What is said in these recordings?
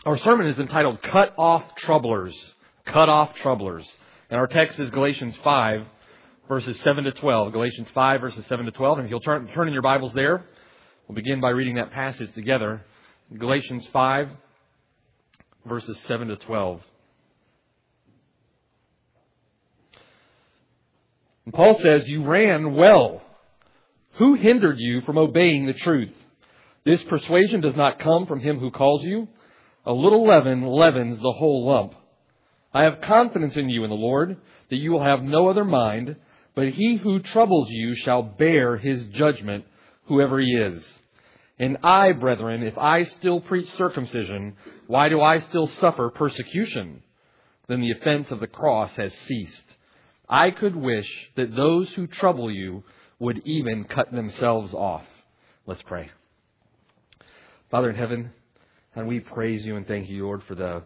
Our sermon is entitled Cut Off Troublers. Cut Off Troublers. And our text is Galatians 5, verses 7 to 12. Galatians 5, verses 7 to 12. And if you'll turn in your Bibles there, we'll begin by reading that passage together. Galatians 5, verses 7 to 12. And Paul says, "You ran well. Who hindered you from obeying the truth? This persuasion does not come from him who calls you. A little leaven leavens the whole lump. I have confidence in you in the Lord, that you will have no other mind, but he who troubles you shall bear his judgment, whoever he is. And I, brethren, if I still preach circumcision, why do I still suffer persecution? Then the offense of the cross has ceased. I could wish that those who trouble you would even cut themselves off." Let's pray. Father in heaven, and we praise you and thank you, Lord, for the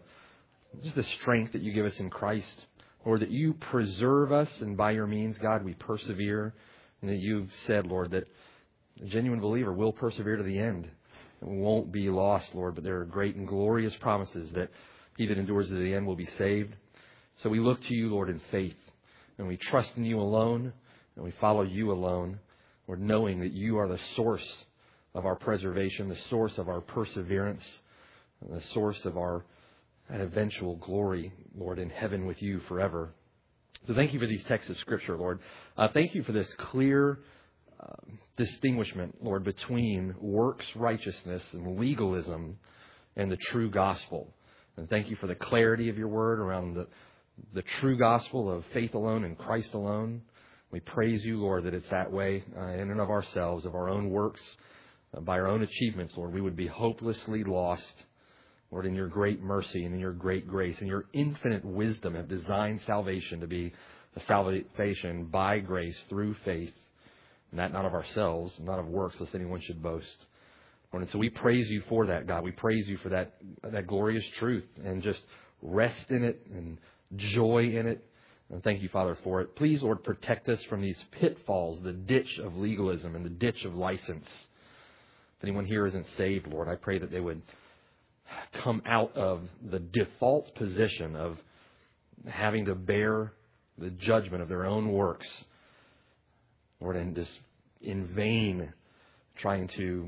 strength that you give us in Christ. Lord, that you preserve us, and by your means, God, we persevere. And that you've said, Lord, that a genuine believer will persevere to the end. And we won't be lost, Lord, but there are great and glorious promises that he that endures to the end will be saved. So we look to you, Lord, in faith. And we trust in you alone, and we follow you alone. Lord, knowing that you are the source of our preservation, the source of our perseverance, the source of our eventual glory, Lord, in heaven with you forever. So thank you for these texts of Scripture, Lord. Thank you for this clear distinguishment, Lord, between works righteousness and legalism and the true gospel. And thank you for the clarity of your word around the true gospel of faith alone and Christ alone. We praise you, Lord, that it's that way in and of ourselves, of our own works, by our own achievements, Lord. We would be hopelessly lost. Lord, in your great mercy and in your great grace and your infinite wisdom have designed salvation to be a salvation by grace through faith, and that not of ourselves, not of works, lest anyone should boast. Lord, and so we praise you for that, God. We praise you for that glorious truth, and just rest in it and joy in it. And thank you, Father, for it. Please, Lord, protect us from these pitfalls, the ditch of legalism and the ditch of license. If anyone here isn't saved, Lord, I pray that they would come out of the default position of having to bear the judgment of their own works, Lord, and just in vain trying to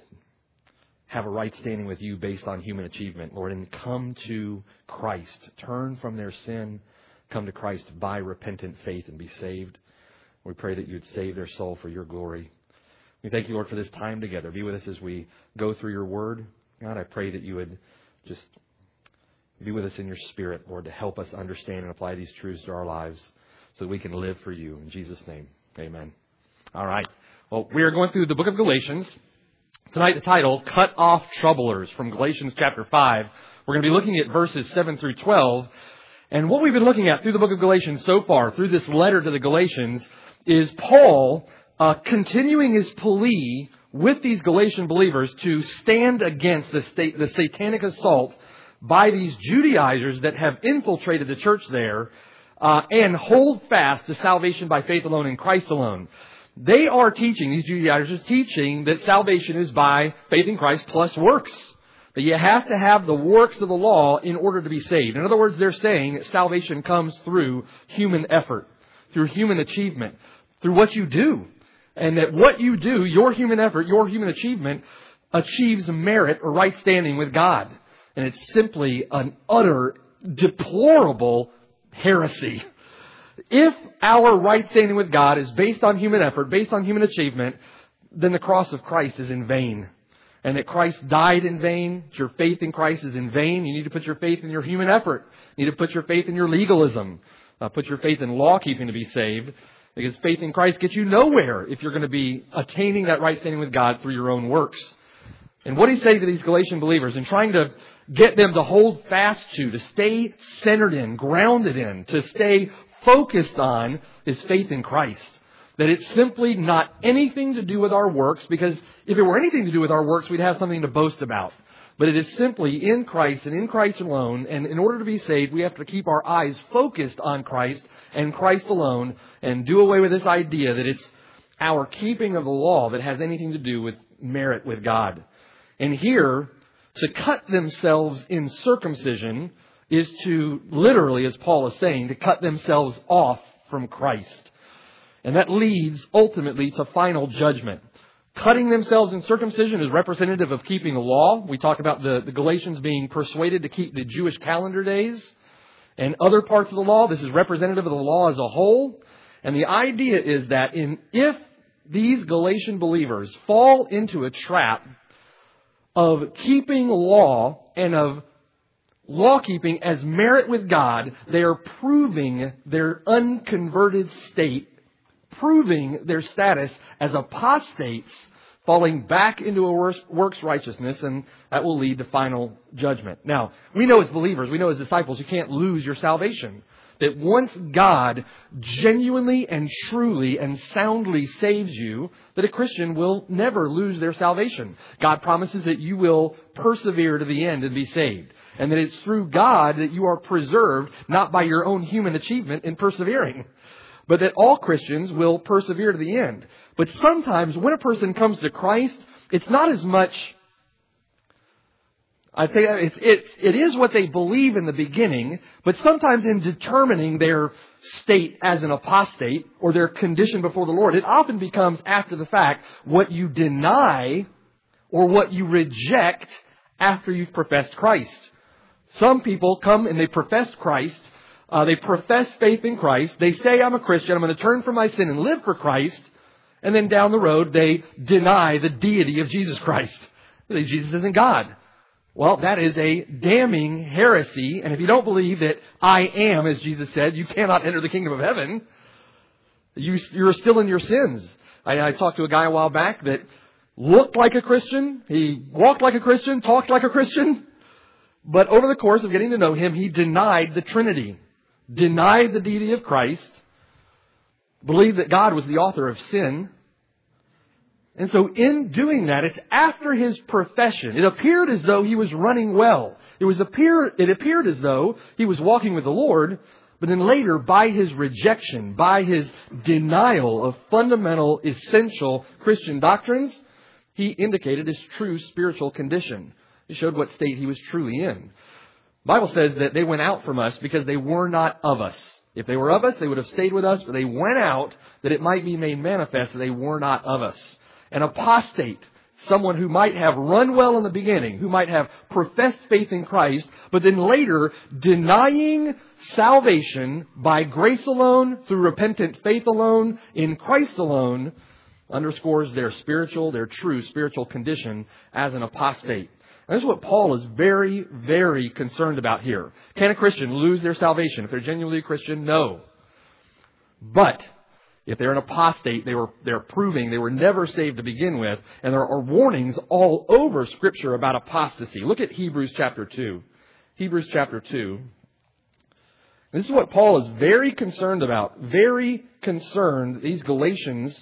have a right standing with you based on human achievement, Lord, and come to Christ. Turn from their sin, come to Christ by repentant faith and be saved. We pray that you would save their soul for your glory. We thank you, Lord, for this time together. Be with us as we go through your word. God, I pray that you would just be with us in your spirit, Lord, to help us understand and apply these truths to our lives so that we can live for you. In Jesus' name, amen. All right. Well, we are going through the book of Galatians. Tonight, the title, Cut Off Troublers, from Galatians chapter 5. We're going to be looking at verses 7 through 12. And what we've been looking at through the book of Galatians so far, through this letter to the Galatians, is Paul continuing his plea with these Galatian believers to stand against the satanic assault by these Judaizers that have infiltrated the church there and hold fast to salvation by faith alone in Christ alone. They are teaching, these Judaizers are teaching, that salvation is by faith in Christ plus works. That you have to have the works of the law in order to be saved. In other words, they're saying that salvation comes through human effort, through human achievement, through what you do. And that what you do, your human effort, your human achievement, achieves merit or right standing with God. And it's simply an utter, deplorable heresy. If our right standing with God is based on human effort, based on human achievement, then the cross of Christ is in vain. And that Christ died in vain, that your faith in Christ is in vain. You need to put your faith in your human effort. You need to put your faith in your legalism. Put your faith in law keeping to be saved. Because faith in Christ gets you nowhere if you're going to be attaining that right standing with God through your own works. And what he's saying to these Galatian believers and trying to get them to hold fast to stay centered in, grounded in, to stay focused on is faith in Christ. That it's simply not anything to do with our works, because if it were anything to do with our works, we'd have something to boast about. But it is simply in Christ and in Christ alone. And in order to be saved, we have to keep our eyes focused on Christ and Christ alone and do away with this idea that it's our keeping of the law that has anything to do with merit with God. And here, To cut themselves in circumcision is to, literally, as Paul is saying, to cut themselves off from Christ. And that leads ultimately to final judgment. Cutting themselves in circumcision is representative of keeping the law. We talk about the Galatians being persuaded to keep the Jewish calendar days and other parts of the law. This is representative of the law as a whole. And the idea is that if these Galatian believers fall into a trap of keeping law and of law keeping as merit with God, they are proving their unconverted state, proving their status as apostates, falling back into a works righteousness, and that will lead to final judgment. Now, we know as believers, we know as disciples, you can't lose your salvation. That once God genuinely and truly and soundly saves you, that a Christian will never lose their salvation. God promises that you will persevere to the end and be saved. And that it's through God that you are preserved, not by your own human achievement in persevering. But that all Christians will persevere to the end. But sometimes when a person comes to Christ, it's not as much... I think it is what they believe in the beginning, but sometimes in determining their state as an apostate or their condition before the Lord, it often becomes after the fact what you deny or what you reject after you've professed Christ. Some people come and they profess Christ, they profess faith in Christ, they say, I'm a Christian, I'm going to turn from my sin and live for Christ, and then down the road they deny the deity of Jesus Christ. They say Jesus isn't God. Well, that is a damning heresy. And if you don't believe that I am, as Jesus said, you cannot enter the kingdom of heaven. You're still in your sins. I talked to a guy a while back that looked like a Christian. He walked like a Christian, talked like a Christian. But over the course of getting to know him, he denied the Trinity, denied the deity of Christ, believed that God was the author of sin. And so in doing that, it's after his profession. It appeared as though he was running well. It appeared as though he was walking with the Lord. But then later, by his rejection, by his denial of fundamental, essential Christian doctrines, he indicated his true spiritual condition. He showed what state he was truly in. The Bible says that they went out from us because they were not of us. If they were of us, they would have stayed with us. But they went out that it might be made manifest that they were not of us. An apostate, someone who might have run well in the beginning, who might have professed faith in Christ, but then later denying salvation by grace alone, through repentant faith alone, in Christ alone, underscores their true spiritual condition as an apostate. And this is what Paul is very, very concerned about here. Can a Christian lose their salvation? If they're genuinely a Christian, no. But if they're an apostate, they're proving they were never saved to begin with. And there are warnings all over Scripture about apostasy. Look at Hebrews chapter 2. Hebrews chapter 2. This is what Paul is very concerned about. Very concerned these Galatians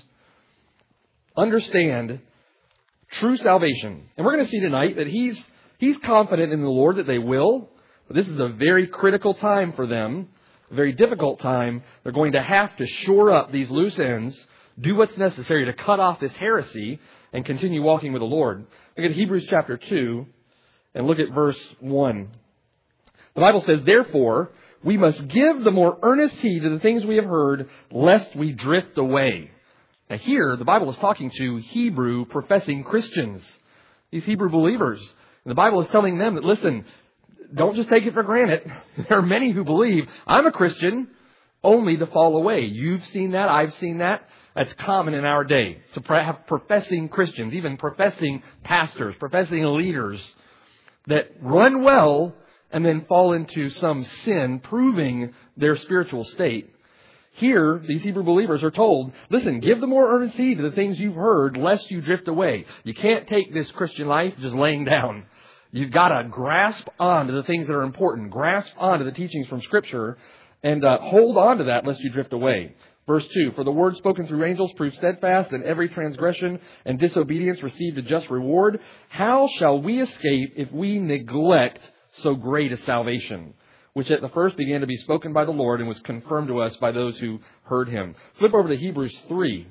understand true salvation. And we're going to see tonight that he's confident in the Lord that they will. But this is a very critical time for them. A very difficult time. They're going to have to shore up these loose ends, do what's necessary to cut off this heresy, and continue walking with the Lord. Look at Hebrews chapter 2, and look at verse 1. The Bible says, therefore, we must give the more earnest heed to the things we have heard, lest we drift away. Now here, the Bible is talking to Hebrew professing Christians, these Hebrew believers. And the Bible is telling them that, listen, don't just take it for granted. There are many who believe, I'm a Christian, only to fall away. You've seen that. I've seen that. That's common in our day. To have professing Christians, even professing pastors, professing leaders that run well and then fall into some sin, proving their spiritual state. Here, these Hebrew believers are told, listen, give the more earnest heed to the things you've heard, lest you drift away. You can't take this Christian life just laying down. You've got to grasp on to the things that are important. Grasp on to the teachings from Scripture and hold on to that lest you drift away. Verse 2, for the word spoken through angels proved steadfast, and every transgression and disobedience received a just reward. How shall we escape if we neglect so great a salvation, which at the first began to be spoken by the Lord and was confirmed to us by those who heard him? Flip over to Hebrews 3.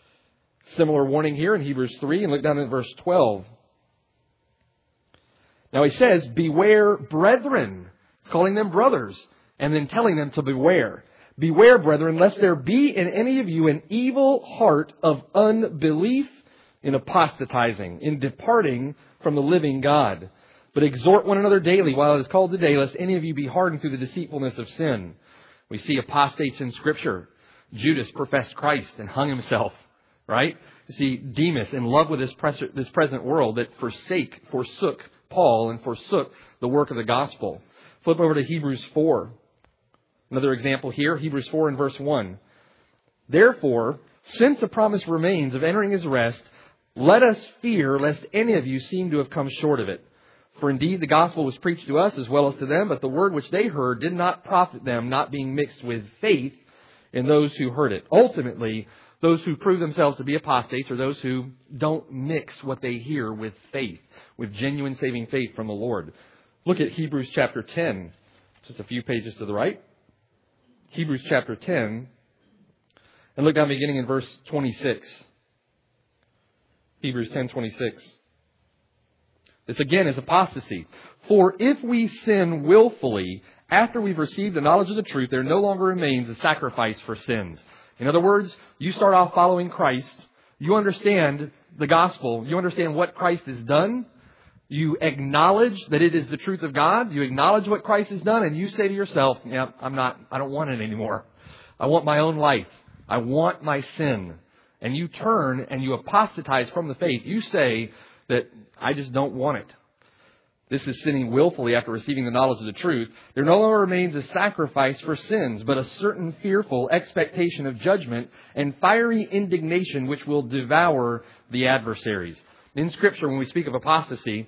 Similar warning here in Hebrews 3, and look down at verse 12. Now he says, beware, brethren. He's calling them brothers and then telling them to beware. Beware, brethren, lest there be in any of you an evil heart of unbelief in apostatizing, in departing from the living God. But exhort one another daily while it is called today, lest any of you be hardened through the deceitfulness of sin. We see apostates in Scripture. Judas professed Christ and hung himself, right? You see Demas in love with this present world that forsook Paul and forsook the work of the gospel. Flip over to Hebrews 4. Another example here, Hebrews 4 and verse 1. Therefore, since a promise remains of entering his rest, let us fear lest any of you seem to have come short of it. For indeed the gospel was preached to us as well as to them, but the word which they heard did not profit them, not being mixed with faith in those who heard it. Ultimately, those who prove themselves to be apostates are those who don't mix what they hear with faith, with genuine saving faith from the Lord. Look at Hebrews chapter 10, just a few pages to the right. Hebrews chapter 10, and look down beginning in verse 26. Hebrews 10:26. This again is apostasy. For if we sin willfully after we've received the knowledge of the truth, there no longer remains a sacrifice for sins. In other words, you start off following Christ. You understand the gospel. You understand what Christ has done. You acknowledge that it is the truth of God. You acknowledge what Christ has done, and you say to yourself, yeah, I don't want it anymore. I want my own life. I want my sin. And you turn and you apostatize from the faith. You say that I just don't want it. This is sinning willfully after receiving the knowledge of the truth. There no longer remains a sacrifice for sins, but a certain fearful expectation of judgment and fiery indignation which will devour the adversaries. In Scripture, when we speak of apostasy,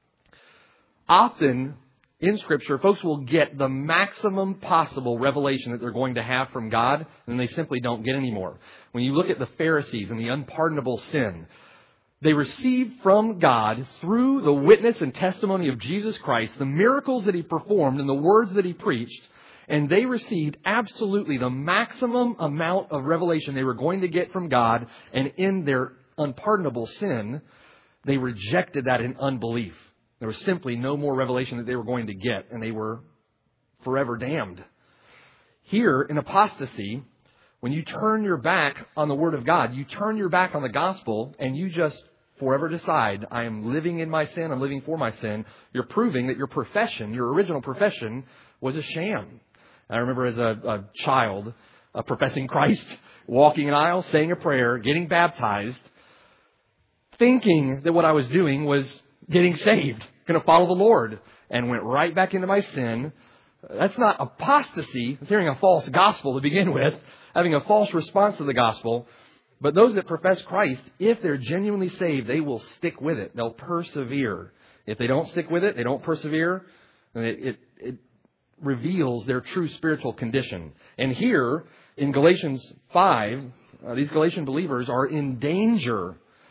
often in Scripture, folks will get the maximum possible revelation that they're going to have from God, and they simply don't get any more. When you look at the Pharisees and the unpardonable sin, they received from God, through the witness and testimony of Jesus Christ, the miracles that He performed and the words that He preached, and they received absolutely the maximum amount of revelation they were going to get from God, and in their unpardonable sin, they rejected that in unbelief. There was simply no more revelation that they were going to get, and they were forever damned. Here, in apostasy, when you turn your back on the Word of God, you turn your back on the gospel, and you just forever decide, I am living in my sin, I'm living for my sin, you're proving that your profession, your original profession, was a sham. I remember as a child, professing Christ, walking an aisle, saying a prayer, getting baptized, thinking that what I was doing was getting saved, going to follow the Lord, and went right back into my sin. That's not apostasy. It's hearing a false gospel to begin with, having a false response to the gospel. But those that profess Christ, if they're genuinely saved, they will stick with it. They'll persevere. If they don't stick with it, they don't persevere, it reveals their true spiritual condition. And here, in Galatians 5, these Galatian believers are in danger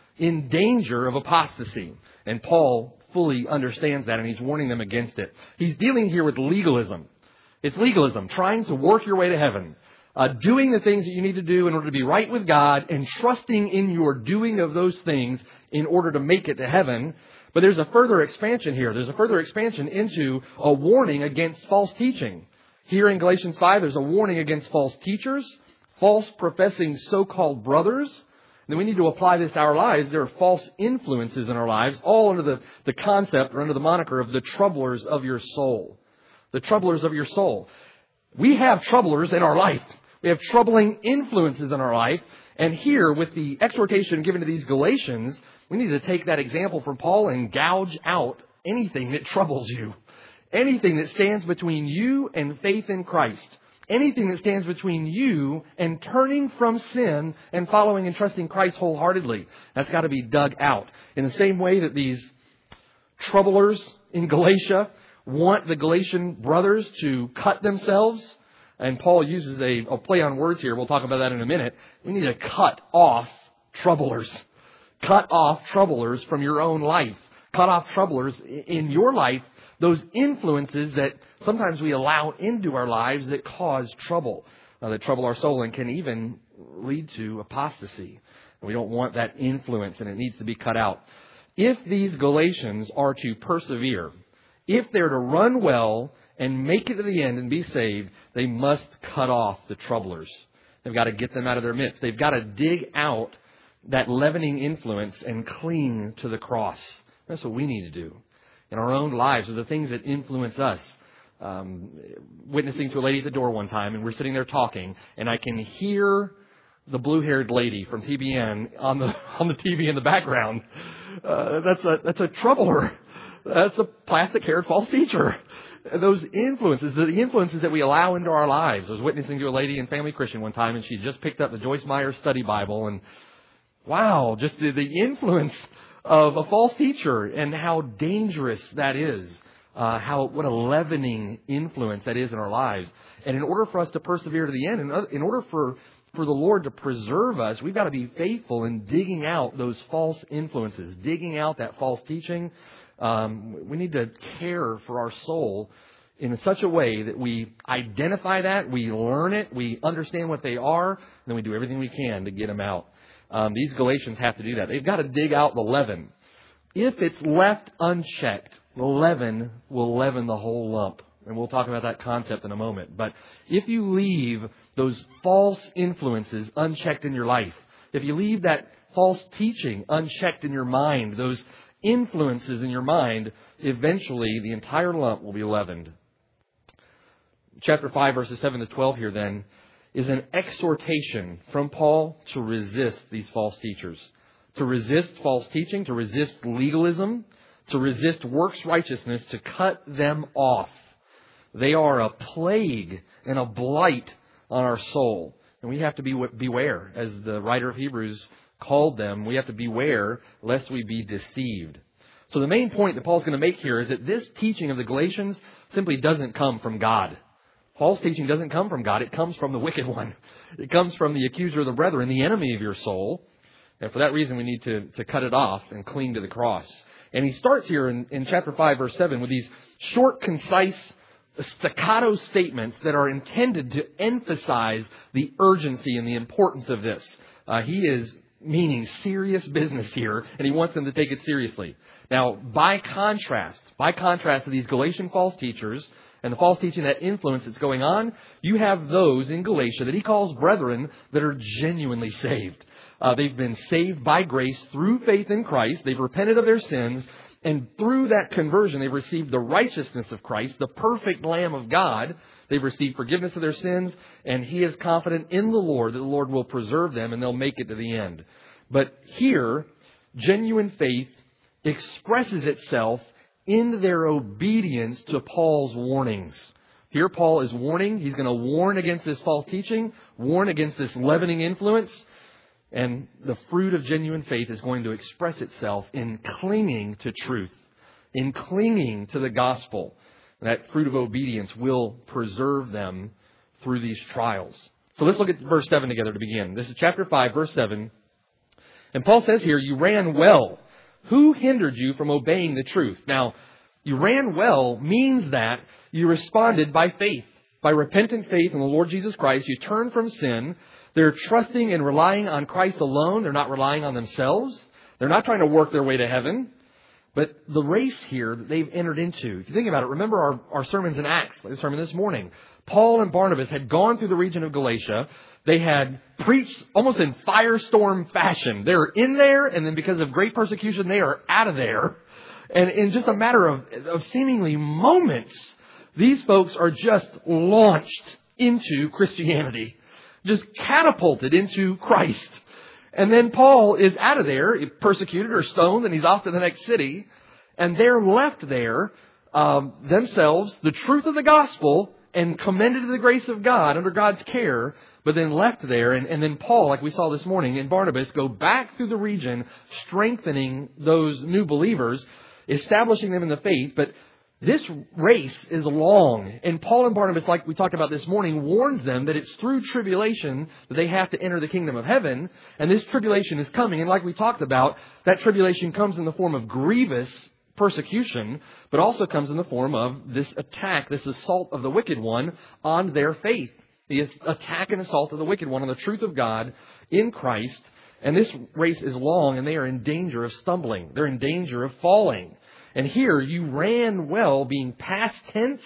of apostasy. And Paul fully understands that, and he's warning them against it. He's dealing here with legalism. It's legalism, trying to work your way to heaven. Doing the things that you need to do in order to be right with God, and trusting in your doing of those things in order to make it to heaven. But there's a further expansion here. There's a further expansion into a warning against false teaching. Here in Galatians 5, there's a warning against false teachers, false professing so-called brothers. And then we need to apply this to our lives. There are false influences in our lives, all under the concept or under the moniker of the troublers of your soul. The troublers of your soul. We have troublers in our life. We have troubling influences in our life. And here, with the exhortation given to these Galatians, we need to take that example from Paul and gouge out anything that troubles you. Anything that stands between you and faith in Christ. Anything that stands between you and turning from sin and following and trusting Christ wholeheartedly. That's got to be dug out. In the same way that these troublers in Galatia want the Galatian brothers to cut themselves. And Paul uses a play on words here. We'll talk about that in a minute. We need to cut off troublers. Cut off troublers from your own life. Cut off troublers in your life. Those influences that sometimes we allow into our lives that cause trouble. That trouble our soul and can even lead to apostasy. We don't want that influence, and it needs to be cut out. if these Galatians are to persevere, if they're to run well and make it to the end and be saved, they must cut off the troublers. They've got to get them out of their midst. They've got to dig out that leavening influence and cling to the cross. That's what we need to do in our own lives, are the things that influence us. Witnessing to a lady at the door one time, and we're sitting there talking, and I can hear the blue-haired lady from TBN on the TV in the background. That's a troubler. That's a plastic-haired false teacher. Those influences, the influences that we allow into our lives. I was witnessing to a lady in Family Christian one time, and she just picked up the Joyce Meyer Study Bible, and wow, just the influence of a false teacher and how dangerous that is. What a leavening influence that is in our lives. And in order for us to persevere to the end, in order for the Lord to preserve us, we've got to be faithful in digging out those false influences, digging out that false teaching. We need to care for our soul in such a way that we identify that, we learn it, we understand what they are, and then we do everything we can to get them out. These Galatians have to do that. They've got to dig out the leaven. If it's left unchecked, the leaven will leaven the whole lump. And we'll talk about that concept in a moment. But if you leave those false influences unchecked in your life, if you leave that false teaching unchecked in your mind, those influences in your mind, eventually the entire lump will be leavened. Chapter 5, verses 7 to 12 here then is an exhortation from Paul to resist these false teachers. To resist false teaching, to resist legalism, to resist works righteousness, to cut them off. They are a plague and a blight on our soul. And we have to beware, as the writer of Hebrews called them, we have to beware lest we be deceived. So the main point that Paul's going to make here is that this teaching of the Galatians simply doesn't come from God. False teaching doesn't come from God. It comes from the wicked one. It comes from the accuser of the brethren, the enemy of your soul. And for that reason, we need to cut it off and cling to the cross. And he starts here in chapter 5, verse 7, with these short, concise, staccato statements that are intended to emphasize the urgency and the importance of this. He is meaning serious business here, and he wants them to take it seriously. Now, by contrast to these Galatian false teachers and the false teaching, that influence that's going on, you have those in Galatia that he calls brethren that are genuinely saved. They've been saved by grace through faith in Christ. They've repented of their sins. And through that conversion, they've received the righteousness of Christ, the perfect Lamb of God. They've received forgiveness of their sins. And he is confident in the Lord that the Lord will preserve them and they'll make it to the end. But here, genuine faith expresses itself in their obedience to Paul's warnings. Here Paul is warning. He's going to warn against this false teaching, warn against this leavening influence. And the fruit of genuine faith is going to express itself in clinging to truth, in clinging to the gospel. That fruit of obedience will preserve them through these trials. So let's look at verse 7 together to begin. This is chapter 5, verse 7. And Paul says here, you ran well. Who hindered you from obeying the truth? Now, you ran well means that you responded by faith, by repentant faith in the Lord Jesus Christ. You turned from sin. They're trusting and relying on Christ alone. They're not relying on themselves. They're not trying to work their way to heaven. But the race here that they've entered into, if you think about it, remember our sermons in Acts, like the sermon this morning. Paul and Barnabas had gone through the region of Galatia. They had preached almost in firestorm fashion. They were in there, and then because of great persecution, they are out of there. And in just a matter of seemingly moments, these folks are just launched into Christianity. Just catapulted into Christ. And then Paul is out of there, persecuted or stoned, and he's off to the next city. And they're left there themselves, the truth of the gospel, and commended to the grace of God under God's care, but then left there. And then Paul, like we saw this morning, and Barnabas go back through the region, strengthening those new believers, establishing them in the faith. But this race is long, and Paul and Barnabas, like we talked about this morning, warns them that it's through tribulation that they have to enter the kingdom of heaven, and this tribulation is coming. And like we talked about, that tribulation comes in the form of grievous persecution, but also comes in the form of this attack, this assault of the wicked one on their faith. The attack and assault of the wicked one on the truth of God in Christ. And this race is long, and they are in danger of stumbling. They're in danger of falling. And here, you ran well, being past tense,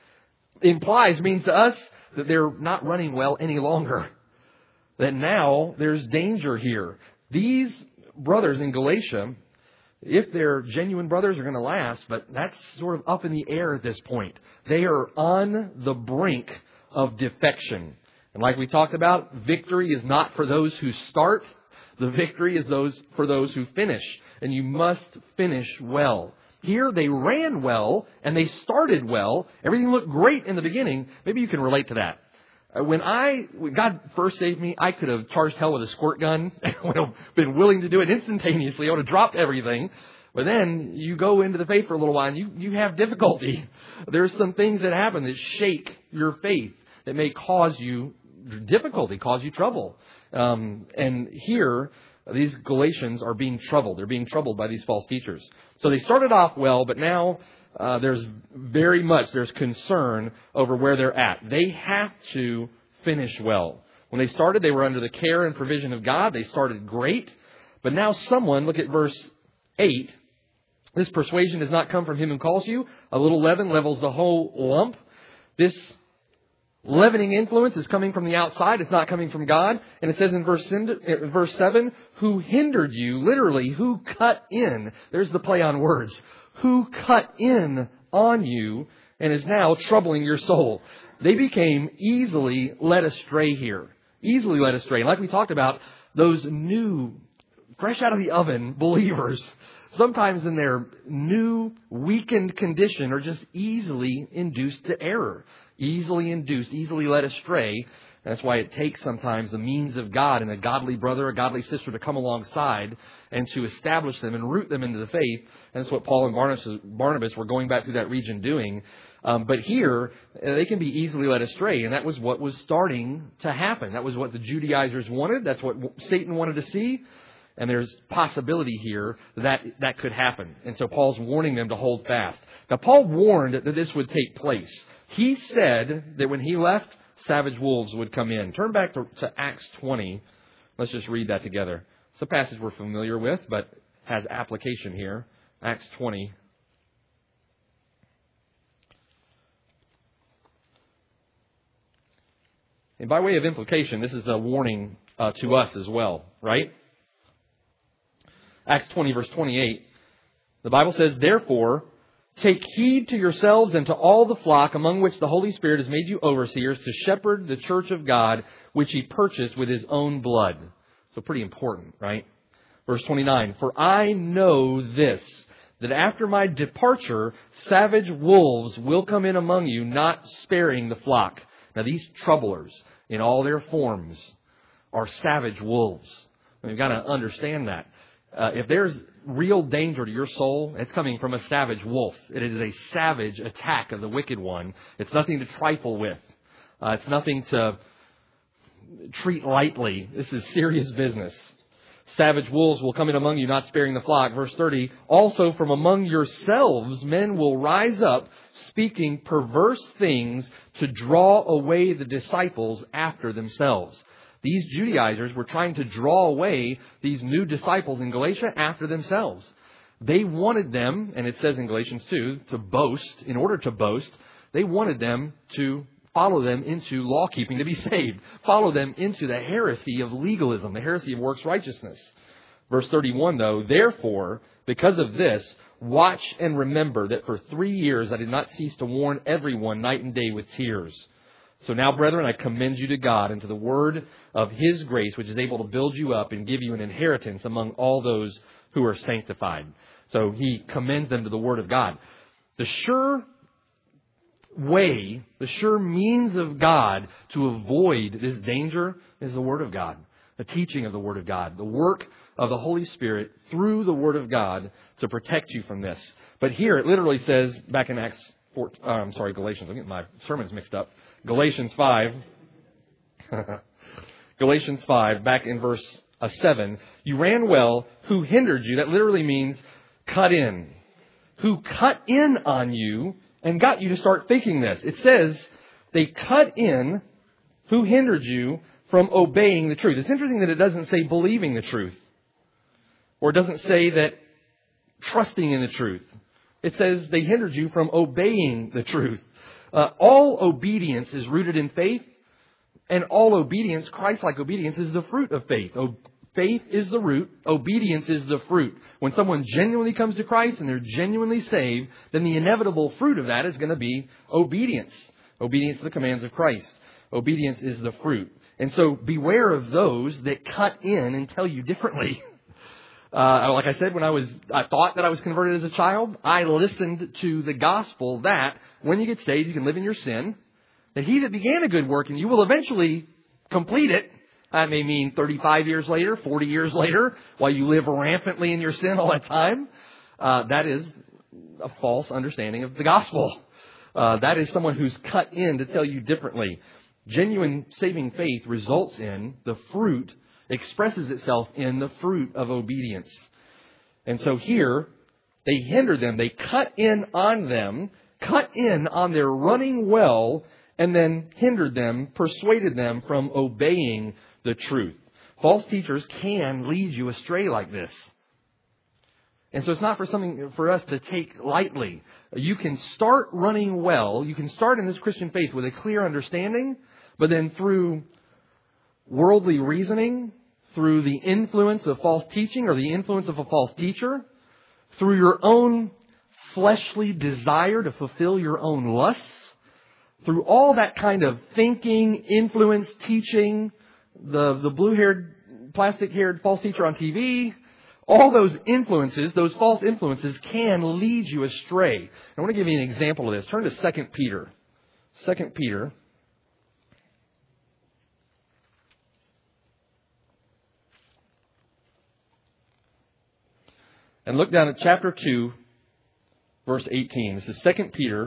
means to us that they're not running well any longer. That now there's danger here. These brothers in Galatia, if they're genuine brothers, are going to last, but that's sort of up in the air at this point. They are on the brink of defection. And like we talked about, victory is not for those who start. The victory is for those who finish. And you must finish well. Here they ran well and they started well. Everything looked great in the beginning. Maybe you can relate to that. When God first saved me, I could have charged hell with a squirt gun. I would have been willing to do it instantaneously. I would have dropped everything. But then you go into the faith for a little while and you have difficulty. There's some things that happen that shake your faith, that may cause you difficulty, cause you trouble. And here, these Galatians are being troubled. They're being troubled by these false teachers. So they started off well, but now there's concern over where they're at. They have to finish well. When they started, they were under the care and provision of God. They started great. But now look at verse 8. This persuasion does not come from him who calls you. A little leaven levels the whole lump. This leavening influence is coming from the outside. It's not coming from God. And it says in verse 7, who hindered you, literally, who cut in. There's the play on words. Who cut in on you and is now troubling your soul. They became easily led astray here. Easily led astray. Like we talked about, those new, fresh out of the oven believers, sometimes in their new, weakened condition, are just easily induced to error. Easily induced, easily led astray. That's why it takes sometimes the means of God and a godly brother, a godly sister to come alongside and to establish them and root them into the faith. And that's what Paul and Barnabas were going back through that region doing. But here, they can be easily led astray. And that was what was starting to happen. That was what the Judaizers wanted. That's what Satan wanted to see. And there's possibility here that could happen. And so Paul's warning them to hold fast. Now, Paul warned that this would take place. He said that when he left, savage wolves would come in. Turn back to Acts 20. Let's just read that together. It's a passage we're familiar with, but has application here. Acts 20. And by way of implication, this is a warning to us as well, right? Acts 20, verse 28. The Bible says, therefore, take heed to yourselves and to all the flock among which the Holy Spirit has made you overseers to shepherd the church of God, which he purchased with his own blood. So pretty important, right? Verse 29. For I know this, that after my departure, savage wolves will come in among you, not sparing the flock. Now these troublers, in all their forms, are savage wolves. And you've got to understand that. If there's real danger to your soul, it's coming from a savage wolf. It is a savage attack of the wicked one. It's nothing to trifle with. It's nothing to treat lightly. This is serious business. Savage wolves will come in among you, not sparing the flock. Verse 30, also from among yourselves men will rise up, speaking perverse things to draw away the disciples after themselves. These Judaizers were trying to draw away these new disciples in Galatia after themselves. They wanted them, and it says in Galatians 2, to boast. In order to boast, they wanted them to follow them into law keeping to be saved. Follow them into the heresy of legalism, the heresy of works righteousness. Verse 31, though, therefore, because of this, watch and remember that for 3 years I did not cease to warn everyone night and day with tears. So now, brethren, I commend you to God and to the word of his grace, which is able to build you up and give you an inheritance among all those who are sanctified. So he commends them to the word of God. The sure way, the sure means of God to avoid this danger is the word of God, the teaching of the word of God, the work of the Holy Spirit through the word of God to protect you from this. But here it literally says, back in Galatians, I'm getting my sermons mixed up. Galatians 5, Galatians 5, back in verse 7, you ran well, who hindered you, that literally means cut in. Who cut in on you and got you to start thinking this. It says, they cut in, who hindered you from obeying the truth. It's interesting that it doesn't say believing the truth. Or it doesn't say that trusting in the truth. It says they hindered you from obeying the truth. All obedience is rooted in faith. And all obedience, Christ-like obedience, is the fruit of faith. Faith is the root. Obedience is the fruit. When someone genuinely comes to Christ and they're genuinely saved, then the inevitable fruit of that is going to be obedience. Obedience to the commands of Christ. Obedience is the fruit. And so beware of those that cut in and tell you differently. Like I said, when I thought that I was converted as a child, I listened to the gospel that when you get saved, you can live in your sin. That he that began a good work in you will eventually complete it. That may mean 35 years later, 40 years later, while you live rampantly in your sin all that time. That is a false understanding of the gospel. That is someone who's cut in to tell you differently. Genuine saving faith results in the fruit, expresses itself in the fruit of obedience. And so here, they hinder them. They cut in on them, cut in on their running well, and then hindered them, persuaded them from obeying the truth. False teachers can lead you astray like this. And so it's not for us to take lightly. You can start running well. You can start in this Christian faith with a clear understanding, but then through worldly reasoning, through the influence of false teaching or the influence of a false teacher, through your own fleshly desire to fulfill your own lusts, through all that kind of thinking, influence, teaching, the blue-haired, plastic-haired false teacher on TV, all those influences, those false influences can lead you astray. I want to give you an example of this. Turn to 2 Peter. 2 Peter. And look down at chapter 2, verse 18. This is 2 Peter,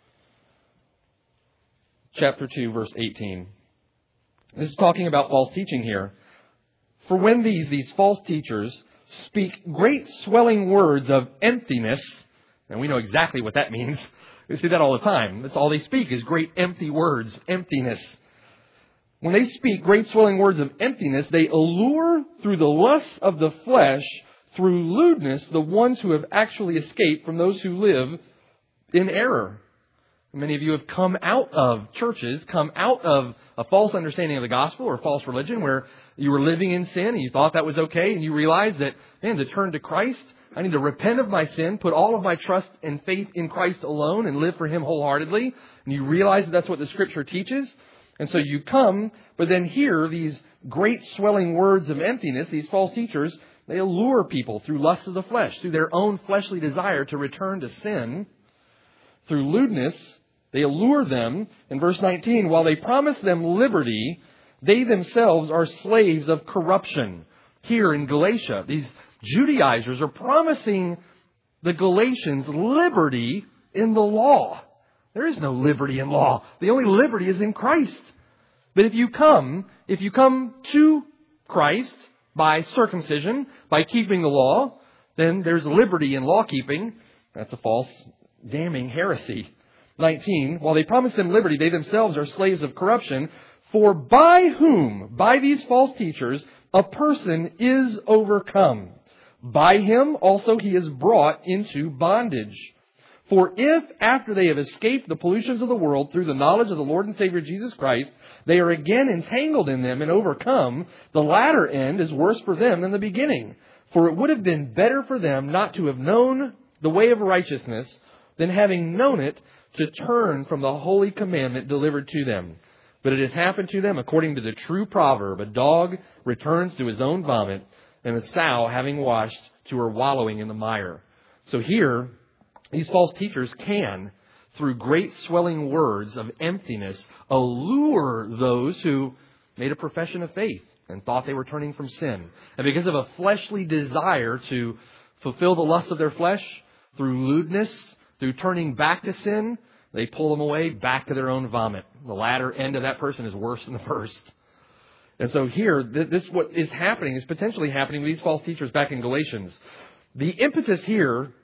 chapter 2, verse 18. This is talking about false teaching here. For when these false teachers speak great swelling words of emptiness, and we know exactly what that means. We see that all the time. That's all they speak is great empty words, emptiness. When they speak great swelling words of emptiness, they allure through the lusts of the flesh, through lewdness, the ones who have actually escaped from those who live in error. Many of you have come out of churches, come out of a false understanding of the gospel or false religion where you were living in sin and you thought that was okay, and you realized that, man, to turn to Christ, I need to repent of my sin, put all of my trust and faith in Christ alone and live for Him wholeheartedly. And you realize that that's what the Scripture teaches. And so you come, but then hear these great swelling words of emptiness, these false teachers. They allure people through lust of the flesh, through their own fleshly desire to return to sin. Through lewdness, they allure them. In verse 19, while they promise them liberty, they themselves are slaves of corruption. Here in Galatia, these Judaizers are promising the Galatians liberty in the law. There is no liberty in law. The only liberty is in Christ. But if you come to Christ by circumcision, by keeping the law, then there's liberty in law keeping. That's a false, damning heresy. 19, while they promise them liberty, they themselves are slaves of corruption. For by whom, by these false teachers, a person is overcome. By him also he is brought into bondage. For if, after they have escaped the pollutions of the world through the knowledge of the Lord and Savior Jesus Christ, they are again entangled in them and overcome, the latter end is worse for them than the beginning. For it would have been better for them not to have known the way of righteousness than having known it to turn from the holy commandment delivered to them. But it has happened to them according to the true proverb, a dog returns to his own vomit, and a sow having washed to her wallowing in the mire. So here, these false teachers can, through great swelling words of emptiness, allure those who made a profession of faith and thought they were turning from sin. And because of a fleshly desire to fulfill the lust of their flesh, through lewdness, through turning back to sin, they pull them away back to their own vomit. The latter end of that person is worse than the first. And so here, this what is happening, is potentially happening with these false teachers back in Galatians. The impetus here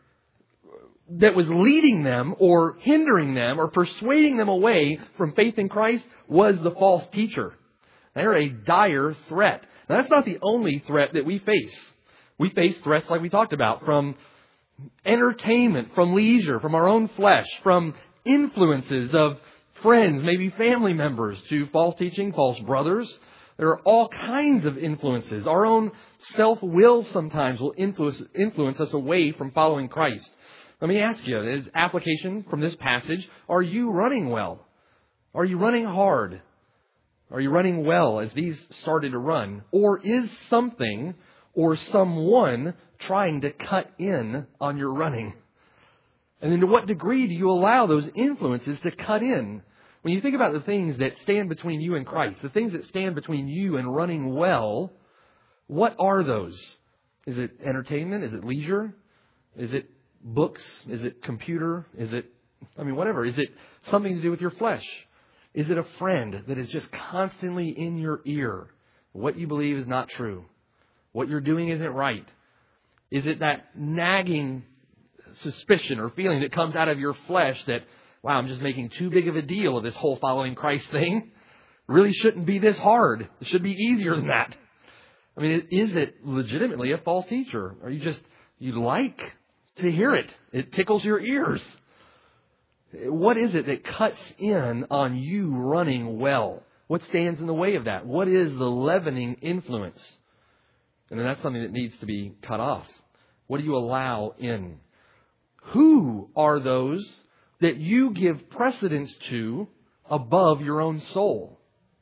that was leading them or hindering them or persuading them away from faith in Christ was the false teacher. They're a dire threat. Now, that's not the only threat that we face. We face threats like we talked about from entertainment, from leisure, from our own flesh, from influences of friends, maybe family members, to false teaching, false brothers. There are all kinds of influences. Our own self-will sometimes will influence us away from following Christ. Let me ask you, as application from this passage, are you running well? Are you running hard? Are you running well as these started to run? Or is something or someone trying to cut in on your running? And then to what degree do you allow those influences to cut in? When you think about the things that stand between you and Christ, the things that stand between you and running well, what are those? Is it entertainment? Is it leisure? Is it books? Is it computer? Is it, whatever. Is it something to do with your flesh? Is it a friend that is just constantly in your ear? What you believe is not true. What you're doing isn't right. Is it that nagging suspicion or feeling that comes out of your flesh that, wow, I'm just making too big of a deal of this whole following Christ thing? It really shouldn't be this hard. It should be easier than that. Is it legitimately a false teacher? Or you like to hear it? It tickles your ears. What is it that cuts in on you running well? What stands in the way of that? What is the leavening influence? And then that's something that needs to be cut off. What do you allow in? Who are those that you give precedence to above your own soul?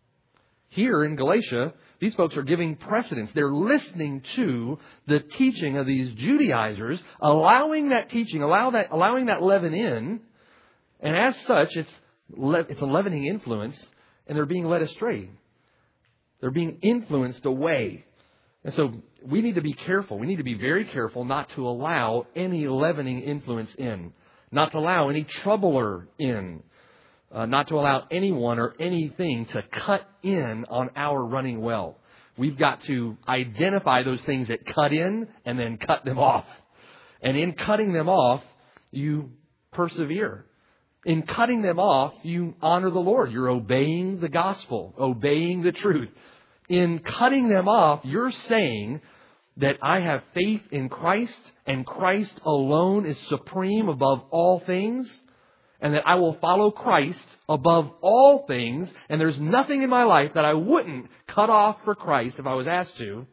Here in Galatia, these folks are giving precedence. They're listening to the teaching of these Judaizers, allowing that teaching, allowing that leaven in. And as such, it's a leavening influence, and they're being led astray. They're being influenced away. And so we need to be careful. We need to be very careful not to allow any leavening influence in, not to allow any troubler in, not to allow anyone or anything to cut in on our running well. We've got to identify those things that cut in and then cut them off. And in cutting them off, you persevere. In cutting them off, you honor the Lord. You're obeying the gospel, obeying the truth. In cutting them off, you're saying that I have faith in Christ and Christ alone is supreme above all things, and that I will follow Christ above all things, and there's nothing in my life that I wouldn't cut off for Christ if I was asked to.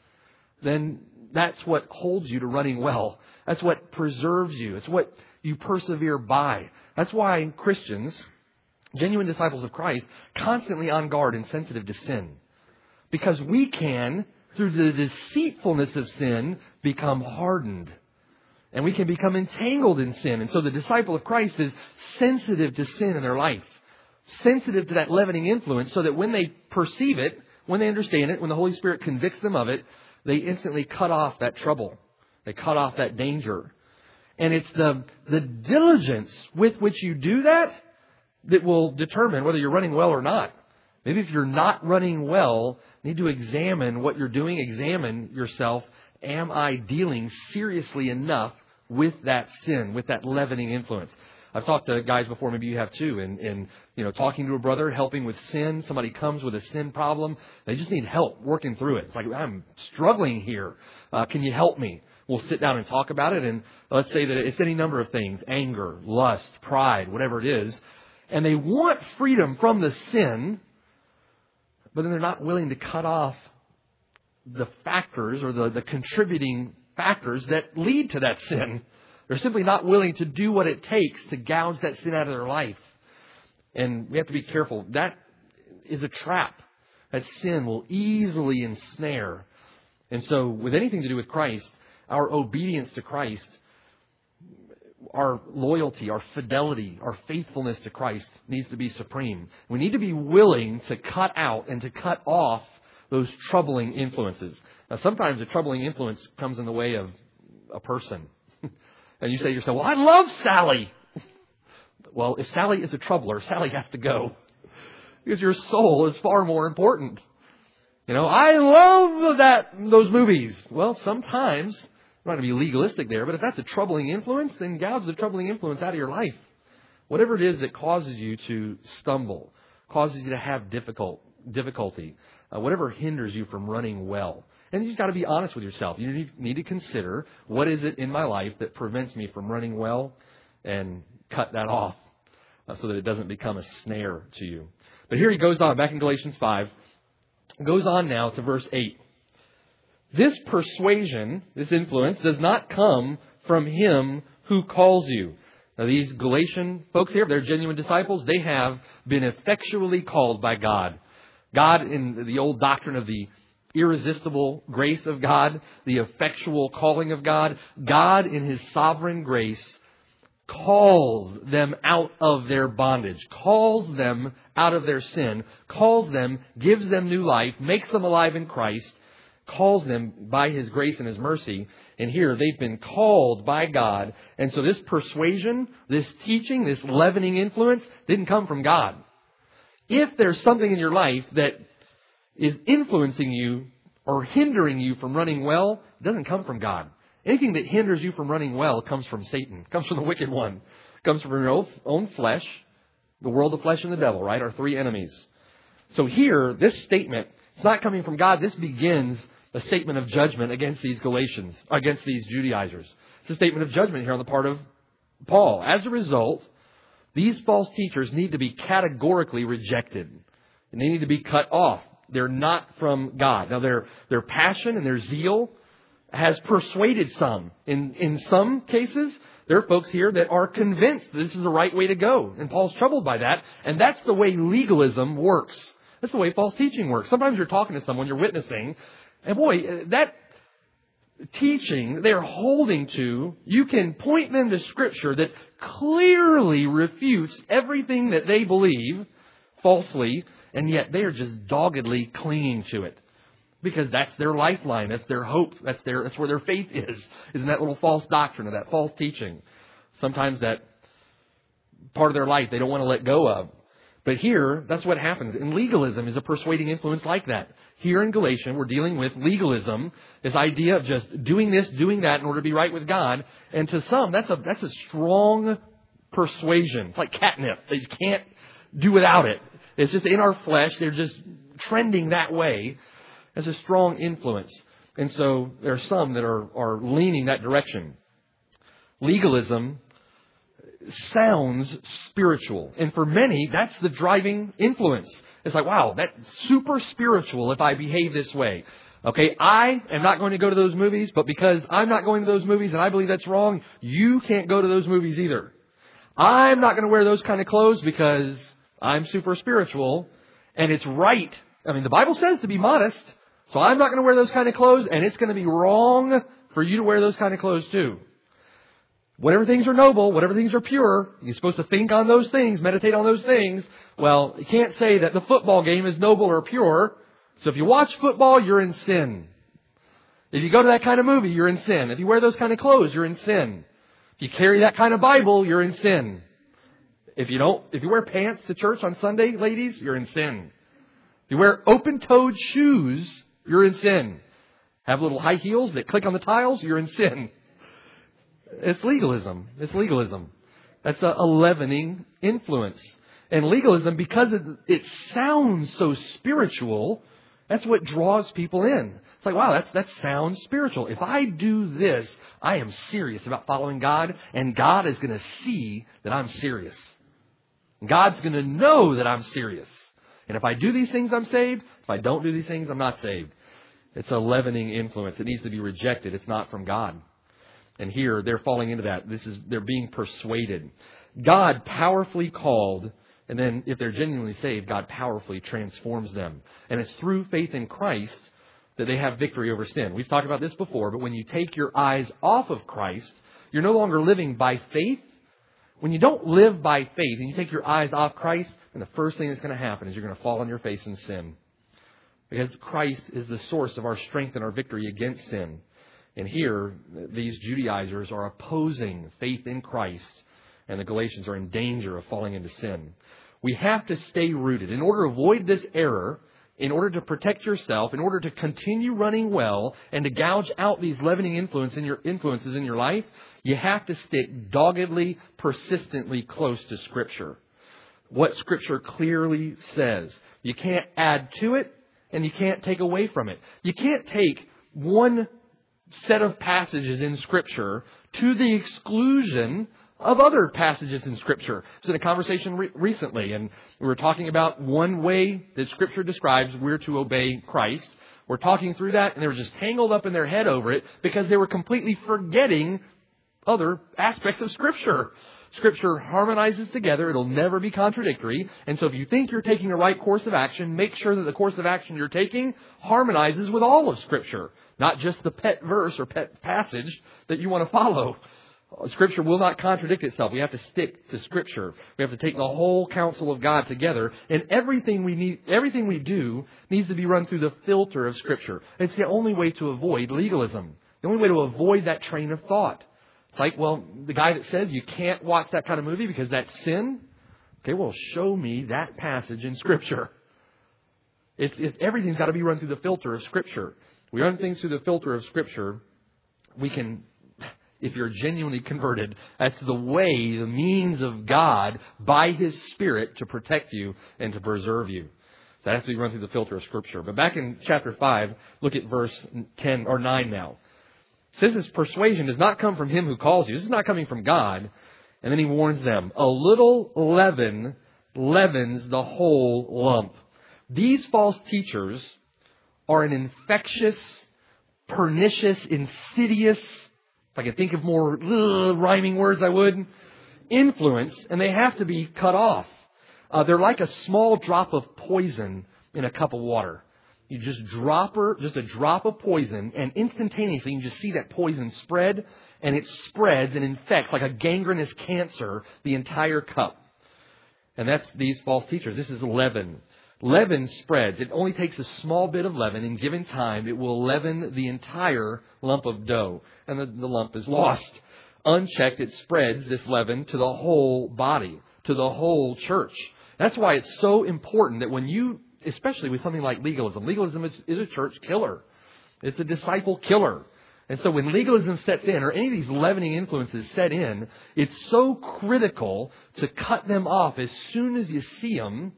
Then that's what holds you to running well. That's what preserves you. It's what you persevere by. That's why Christians, genuine disciples of Christ, constantly on guard and sensitive to sin. Because we can, through the deceitfulness of sin, become hardened. And we can become entangled in sin. And so the disciple of Christ is sensitive to sin in their life. Sensitive to that leavening influence so that when they perceive it, when they understand it, when the Holy Spirit convicts them of it, they instantly cut off that trouble. They cut off that danger. And it's the diligence with which you do that that will determine whether you're running well or not. Maybe if you're not running well, you need to examine what you're doing. Examine yourself. Am I dealing seriously enough with that sin, with that leavening influence? I've talked to guys before, maybe you have too, and talking to a brother, helping with sin. Somebody comes with a sin problem. They just need help working through it. It's like, I'm struggling here. Can you help me? We'll sit down and talk about it. And let's say that it's any number of things, anger, lust, pride, whatever it is. And they want freedom from the sin, but then they're not willing to cut off the factors or the contributing factors that lead to that sin. They're simply not willing to do what it takes to gouge that sin out of their life. And we have to be careful. That is a trap that sin will easily ensnare. And so with anything to do with Christ, our obedience to Christ, our loyalty, our fidelity, our faithfulness to Christ needs to be supreme. We need to be willing to cut out and to cut off those troubling influences. Now, sometimes a troubling influence comes in the way of a person. And you say to yourself, well, I love Sally. Well, if Sally is a troubler, Sally has to go. Because your soul is far more important. I love those movies. Well, sometimes, I'm not going to be legalistic there, but if that's a troubling influence, then gouge the troubling influence out of your life. Whatever it is that causes you to stumble, causes you to have difficulty, whatever hinders you from running well. And you've got to be honest with yourself. You need to consider, what is it in my life that prevents me from running well, and cut that off so that it doesn't become a snare to you. But here he goes on, back in Galatians 5, goes on now to verse 8. This persuasion, this influence, does not come from him who calls you. Now these Galatian folks here, they're genuine disciples. They have been effectually called by God. God, in the old doctrine of the irresistible grace of God, the effectual calling of God, God in His sovereign grace calls them out of their bondage, calls them out of their sin, calls them, gives them new life, makes them alive in Christ, calls them by His grace and His mercy. And here they've been called by God. And so this persuasion, this teaching, this leavening influence didn't come from God. If there's something in your life that is influencing you or hindering you from running well, it doesn't come from God. Anything that hinders you from running well comes from Satan, comes from the wicked one, comes from your own flesh, the world, the flesh, and the devil, right? Our three enemies. So here, this statement, it's not coming from God. This begins a statement of judgment against these Galatians, against these Judaizers. It's a statement of judgment here on the part of Paul. As a result, these false teachers need to be categorically rejected, and they need to be cut off. They're not from God. Now, their passion and their zeal has persuaded some. In some cases, there are folks here that are convinced this is the right way to go. And Paul's troubled by that. And that's the way legalism works. That's the way false teaching works. Sometimes you're talking to someone, you're witnessing, and boy, that teaching they're holding to, you can point them to Scripture that clearly refutes everything that they believe falsely, and yet they are just doggedly clinging to it. Because that's their lifeline, that's their hope, that's where their faith is in that little false doctrine or that false teaching. Sometimes that part of their life they don't want to let go of. But here, that's what happens. And legalism is a persuading influence like that. Here in Galatians, we're dealing with legalism, this idea of just doing this, doing that in order to be right with God. And to some, that's a strong persuasion. It's like catnip. They just can't do without it. It's just in our flesh. They're just trending that way. As a strong influence. And so there are some that are leaning that direction. Legalism sounds spiritual. And for many, that's the driving influence. It's like, wow, that's super spiritual if I behave this way. Okay, I am not going to go to those movies, but because I'm not going to those movies and I believe that's wrong, you can't go to those movies either. I'm not going to wear those kind of clothes because I'm super spiritual and it's right. I mean, the Bible says to be modest. So I'm not going to wear those kind of clothes, and it's going to be wrong for you to wear those kind of clothes too. Whatever things are noble, whatever things are pure, you're supposed to think on those things, meditate on those things. Well, you can't say that the football game is noble or pure. So if you watch football, you're in sin. If you go to that kind of movie, you're in sin. If you wear those kind of clothes, you're in sin. If you carry that kind of Bible, you're in sin. If you wear pants to church on Sunday, ladies, you're in sin. If you wear open-toed shoes, you're in sin. Have little high heels that click on the tiles, you're in sin. It's legalism. It's legalism. That's a leavening influence. And legalism, because it sounds so spiritual, that's what draws people in. It's like, wow, that sounds spiritual. If I do this, I am serious about following God, and God is going to see that I'm serious. God's going to know that I'm serious. And if I do these things, I'm saved. If I don't do these things, I'm not saved. It's a leavening influence. It needs to be rejected. It's not from God. And here, they're falling into that. They're being persuaded. God powerfully called, and then if they're genuinely saved, God powerfully transforms them. And it's through faith in Christ that they have victory over sin. We've talked about this before, but when you take your eyes off of Christ, you're no longer living by faith. When you don't live by faith and you take your eyes off Christ, then the first thing that's going to happen is you're going to fall on your face in sin. Because Christ is the source of our strength and our victory against sin. And here, these Judaizers are opposing faith in Christ, and the Galatians are in danger of falling into sin. We have to stay rooted. In order to avoid this error, in order to protect yourself, in order to continue running well, and to gouge out these leavening influences in your life, you have to stick doggedly, persistently close to Scripture. what Scripture clearly says. You can't add to it, and you can't take away from it. You can't take one set of passages in Scripture to the exclusion of other passages in Scripture. I was in a conversation recently, and we were talking about one way that Scripture describes we're to obey Christ. We're talking through that, and they were just tangled up in their head over it because they were completely forgetting other aspects of Scripture. Scripture harmonizes together. It'll never be contradictory. And so if you think you're taking the right course of action, make sure that the course of action you're taking harmonizes with all of Scripture, not just the pet verse or pet passage that you want to follow. Scripture will not contradict itself. We have to stick to Scripture. We have to take the whole counsel of God together. And everything we do needs to be run through the filter of Scripture. It's the only way to avoid legalism. The only way to avoid that train of thought. It's like, well, the guy that says you can't watch that kind of movie because that's sin. Okay, well, show me that passage in Scripture. Everything's got to be run through the filter of Scripture. We run things through the filter of Scripture. We can, if you're genuinely converted, that's the way, the means of God by His Spirit to protect you and to preserve you. So that has to be run through the filter of Scripture. But back in chapter 5, look at verse 10 or 9 now. It says this persuasion does not come from Him who calls you. This is not coming from God. And then He warns them, a little leaven leavens the whole lump. These false teachers are an infectious, pernicious, insidious, if I could think of more rhyming words, I would, influence, and they have to be cut off. They're like a small drop of poison in a cup of water. You just a drop of poison, and instantaneously you just see that poison spread, and it spreads and infects like a gangrenous cancer the entire cup. And that's these false teachers. This is leaven. Leaven spreads. It only takes a small bit of leaven. In given time, it will leaven the entire lump of dough, and the lump is lost. Unchecked, it spreads this leaven to the whole body, to the whole church. That's why it's so important that when you, especially with something like legalism is a church killer. It's a disciple killer. And so when legalism sets in, or any of these leavening influences set in, it's so critical to cut them off as soon as you see them,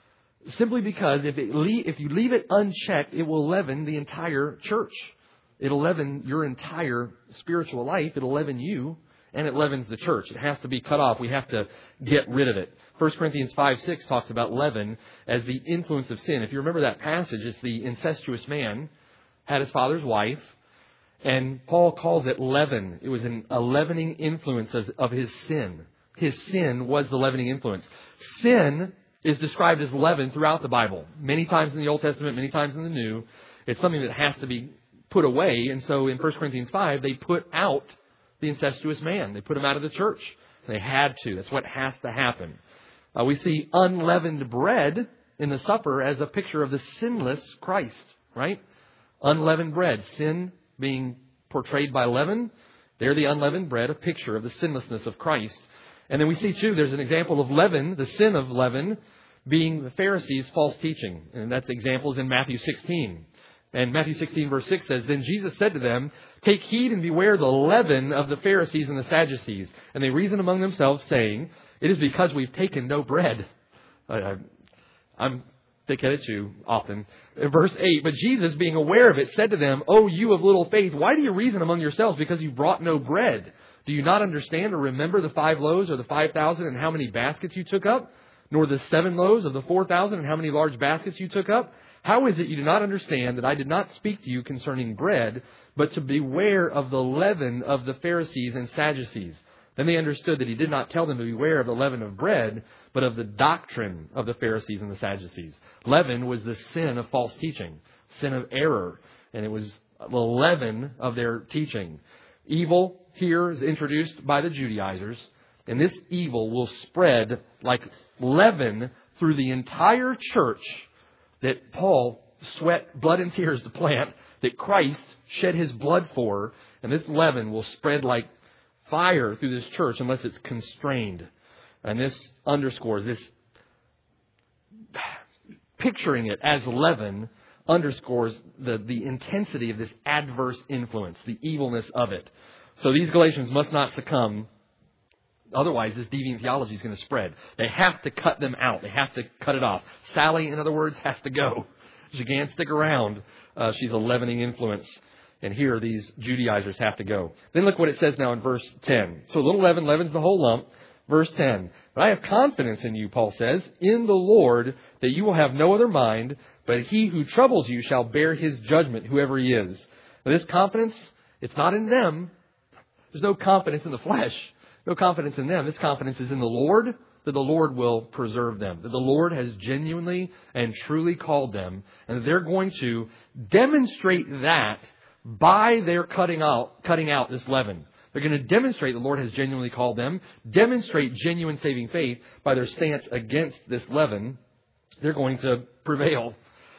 simply because if you leave it unchecked, it will leaven the entire church. It'll leaven your entire spiritual life. It'll leaven you, and it leavens the church. It has to be cut off. We have to get rid of it. 1 Corinthians 5:6 talks about leaven as the influence of sin. If you remember that passage, it's the incestuous man had his father's wife, and Paul calls it leaven. It was a leavening influence of his sin. His sin was the leavening influence. Sin is described as leaven throughout the Bible. Many times in the Old Testament, many times in the New. It's something that has to be put away. And so in 1 Corinthians 5, they put out the incestuous man. They put him out of the church. They had to. That's what has to happen. We see unleavened bread in the supper as a picture of the sinless Christ, right? Unleavened bread. Sin being portrayed by leaven. They're the unleavened bread, a picture of the sinlessness of Christ. And then we see, too, there's an example of leaven, the sin of leaven, being the Pharisees' false teaching. And that's examples in Matthew 16. And Matthew 16, verse 6 says, Then Jesus said to them, Take heed and beware the leaven of the Pharisees and the Sadducees. And they reasoned among themselves, saying, It is because we've taken no bread. I'm thick-headed too, often. Verse 8, But Jesus, being aware of it, said to them, O you of little faith, why do you reason among yourselves because you brought no bread? Do you not understand or remember the 5 loaves or the 5,000 and how many baskets you took up? Nor the 7 loaves of the 4,000 and how many large baskets you took up? How is it you do not understand that I did not speak to you concerning bread, but to beware of the leaven of the Pharisees and Sadducees? Then they understood that He did not tell them to beware of the leaven of bread, but of the doctrine of the Pharisees and the Sadducees. Leaven was the sin of false teaching, sin of error, and it was the leaven of their teaching. Evil here is introduced by the Judaizers, and this evil will spread like leaven through the entire church that Paul sweat blood and tears to plant, that Christ shed His blood for, and this leaven will spread like fire through this church unless it's constrained. And this underscores this, picturing it as leaven underscores the intensity of this adverse influence, the evilness of it. So these Galatians must not succumb Otherwise, this deviant theology is going to spread. They have to cut them out. They have to cut it off. Sally, in other words, has to go. She can't stick around. She's a leavening influence. And here, these Judaizers have to go. Then look what it says now in verse 10. So a little leaven leavens the whole lump. Verse 10. But I have confidence in you, Paul says, in the Lord, that you will have no other mind, but he who troubles you shall bear his judgment, whoever he is. Now, this confidence, it's not in them. There's no confidence in the flesh. No confidence in them. This confidence is in the Lord, that the Lord will preserve them. That the Lord has genuinely and truly called them. And that they're going to demonstrate that by their cutting out this leaven. They're going to demonstrate the Lord has genuinely called them. Demonstrate genuine saving faith by their stance against this leaven. They're going to prevail.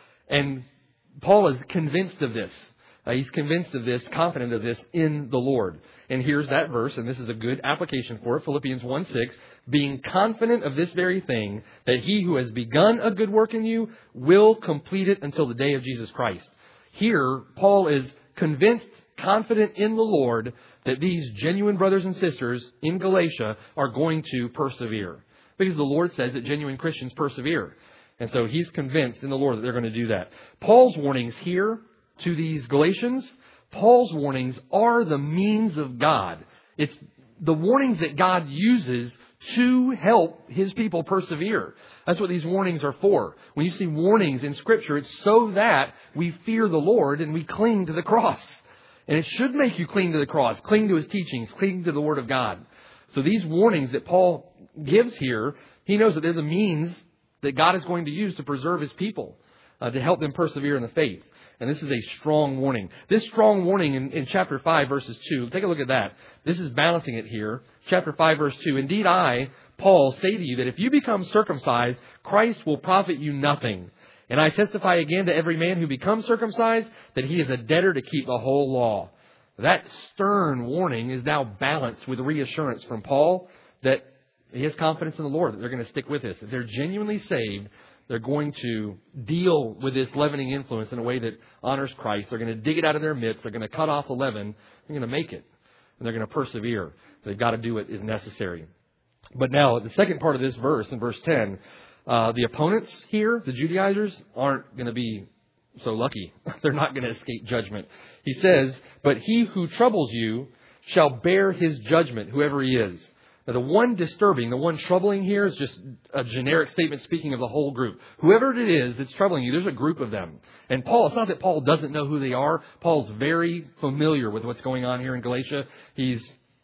And Paul is convinced of this. He's convinced of this, confident of this in the Lord. And here's that verse, and this is a good application for it. Philippians 1:6, being confident of this very thing, that he who has begun a good work in you will complete it until the day of Jesus Christ. Here, Paul is convinced, confident in the Lord, that these genuine brothers and sisters in Galatia are going to persevere. Because the Lord says that genuine Christians persevere. And so he's convinced in the Lord that they're going to do that. Paul's warnings here to these Galatians, Paul's warnings are the means of God. It's the warnings that God uses to help his people persevere. That's what these warnings are for. When you see warnings in Scripture, it's so that we fear the Lord and we cling to the cross. And it should make you cling to the cross, cling to his teachings, cling to the Word of God. So these warnings that Paul gives here, he knows that they're the means that God is going to use to preserve his people, to help them persevere in the faith. And this is a strong warning. This strong warning in chapter 5, verses 2, take a look at that. This is balancing it here. Chapter 5, verse 2, indeed I, Paul, say to you that if you become circumcised, Christ will profit you nothing. And I testify again to every man who becomes circumcised that he is a debtor to keep the whole law. That stern warning is now balanced with reassurance from Paul that he has confidence in the Lord, that they're going to stick with this. If they're genuinely saved, they're going to deal with this leavening influence in a way that honors Christ. They're going to dig it out of their midst. They're going to cut off the leaven. They're going to make it. And they're going to persevere. They've got to do it as necessary. But now, the second part of this verse, in verse 10, the opponents here, the Judaizers, aren't going to be so lucky. They're not going to escape judgment. He says, but he who troubles you shall bear his judgment, whoever he is. Now, the one disturbing, the one troubling here is just a generic statement speaking of the whole group. Whoever it is that's troubling you, there's a group of them. And Paul, it's not that Paul doesn't know who they are. Paul's very familiar with what's going on here in Galatia. He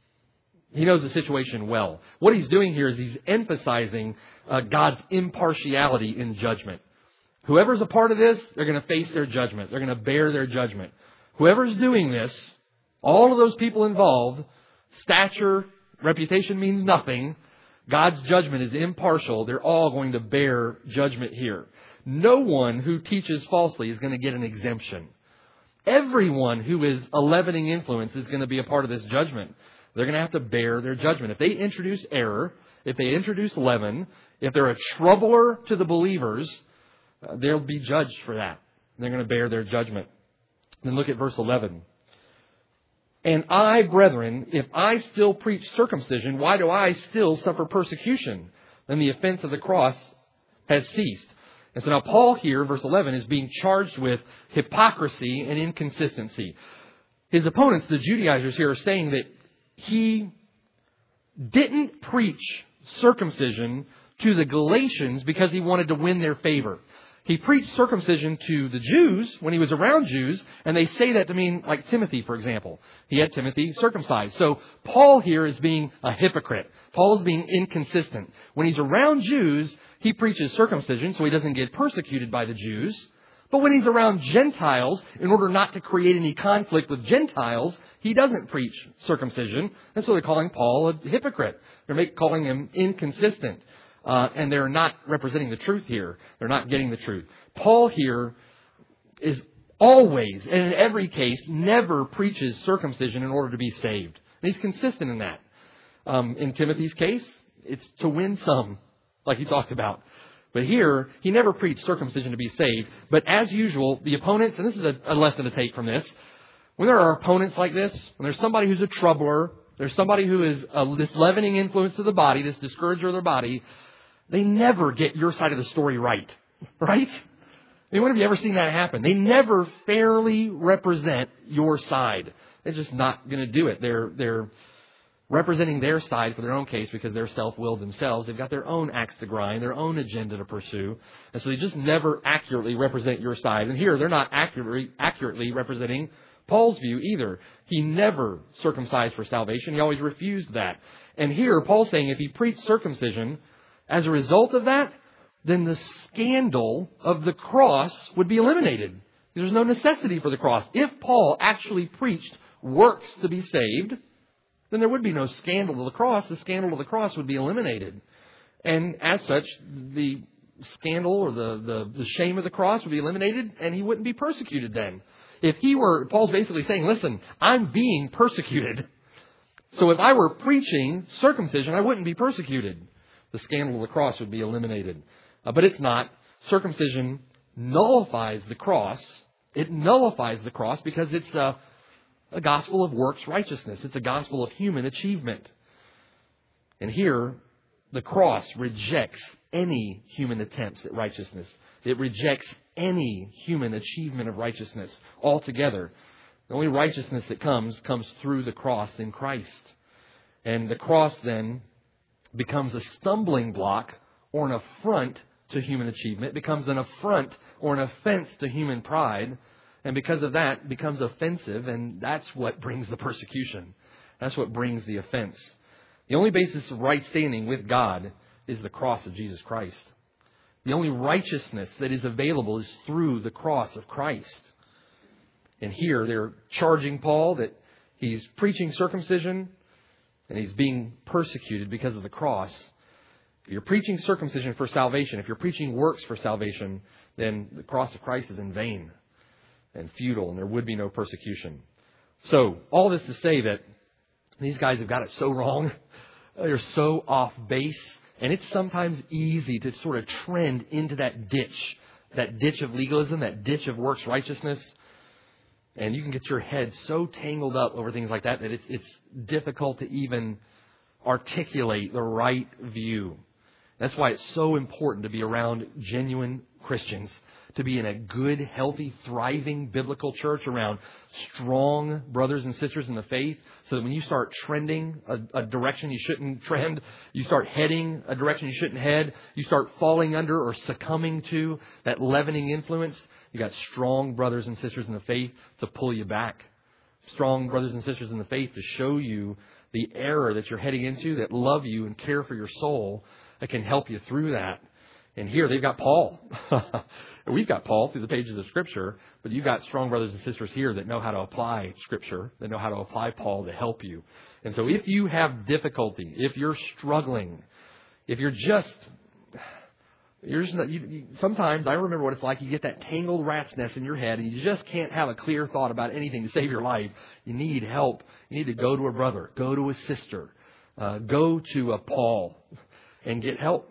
knows the situation well. What he's doing here is he's emphasizing God's impartiality in judgment. Whoever's a part of this, they're going to face their judgment. They're going to bear their judgment. Whoever's doing this, all of those people involved, stature, reputation means nothing. God's judgment is impartial. They're all going to bear judgment here. No one who teaches falsely is going to get an exemption. Everyone who is a leavening influence is going to be a part of this judgment. They're going to have to bear their judgment. If they introduce error, if they introduce leaven, if they're a troubler to the believers, they'll be judged for that. They're going to bear their judgment. Then look at verse 11. And I, brethren, if I still preach circumcision, why do I still suffer persecution? Then the offense of the cross has ceased. And so now Paul here, verse 11, is being charged with hypocrisy and inconsistency. His opponents, the Judaizers here, are saying that he didn't preach circumcision to the Galatians because he wanted to win their favor. He preached circumcision to the Jews when he was around Jews, and they say that to mean, like Timothy, for example. He had Timothy circumcised. So Paul here is being a hypocrite. Paul is being inconsistent. When he's around Jews, he preaches circumcision so he doesn't get persecuted by the Jews. But when he's around Gentiles, in order not to create any conflict with Gentiles, he doesn't preach circumcision. And so they're calling Paul a hypocrite. They're calling him inconsistent. And they're not representing the truth here. They're not getting the truth. Paul here is always, and in every case, never preaches circumcision in order to be saved. And he's consistent in that. In Timothy's case, it's to win some, like he talked about. But here, he never preached circumcision to be saved. But as usual, the opponents, and this is a lesson to take from this, when there are opponents like this, when there's somebody who's a troubler, there's somebody who is this leavening influence to the body, this discourager of their body. They never get your side of the story right. Right? I mean, when have you ever seen that happen? They never fairly represent your side. They're just not going to do it. They're representing their side for their own case because they're self-willed themselves. They've got their own axe to grind, their own agenda to pursue. And so they just never accurately represent your side. And here, they're not accurately representing Paul's view either. He never circumcised for salvation. He always refused that. And here, Paul's saying if he preached circumcision, as a result of that, then the scandal of the cross would be eliminated. There's no necessity for the cross. If Paul actually preached works to be saved, then there would be no scandal of the cross. The scandal of the cross would be eliminated. And as such, the scandal or the shame of the cross would be eliminated, and he wouldn't be persecuted then. Paul's basically saying, listen, I'm being persecuted. So if I were preaching circumcision, I wouldn't be persecuted. The scandal of the cross would be eliminated. But it's not. Circumcision nullifies the cross. It nullifies the cross because it's a gospel of works righteousness. It's a gospel of human achievement. And here, the cross rejects any human attempts at righteousness. It rejects any human achievement of righteousness altogether. The only righteousness that comes through the cross in Christ. And the cross then becomes a stumbling block or an affront to human achievement. It becomes an affront or an offense to human pride. And because of that, it becomes offensive, and that's what brings the persecution. That's what brings the offense. The only basis of right standing with God is the cross of Jesus Christ. The only righteousness that is available is through the cross of Christ. And here they're charging Paul that he's preaching circumcision and he's being persecuted because of the cross. If you're preaching circumcision for salvation, if you're preaching works for salvation, then the cross of Christ is in vain and futile, and there would be no persecution. So, all this to say that these guys have got it so wrong. They're so off base. And it's sometimes easy to sort of trend into that ditch of legalism, that ditch of works righteousness. And you can get your head so tangled up over things like that it's difficult to even articulate the right view. That's why it's so important to be around genuine Christians, to be in a good, healthy, thriving biblical church around strong brothers and sisters in the faith, so that when you start trending a direction you shouldn't trend, you start heading a direction you shouldn't head, you start falling under or succumbing to that leavening influence, you got strong brothers and sisters in the faith to pull you back. Strong brothers and sisters in the faith to show you the error that you're heading into, that love you and care for your soul, that can help you through that. And here they've got Paul. We've got Paul through the pages of Scripture, but you've got strong brothers and sisters here that know how to apply Scripture, that know how to apply Paul to help you. And so if you have difficulty, if you're struggling, if you're just not, sometimes I remember what it's like. You get that tangled rat's nest in your head and you just can't have a clear thought about anything to save your life. You need help. You need to go to a brother, go to a sister, go to a Paul and get help.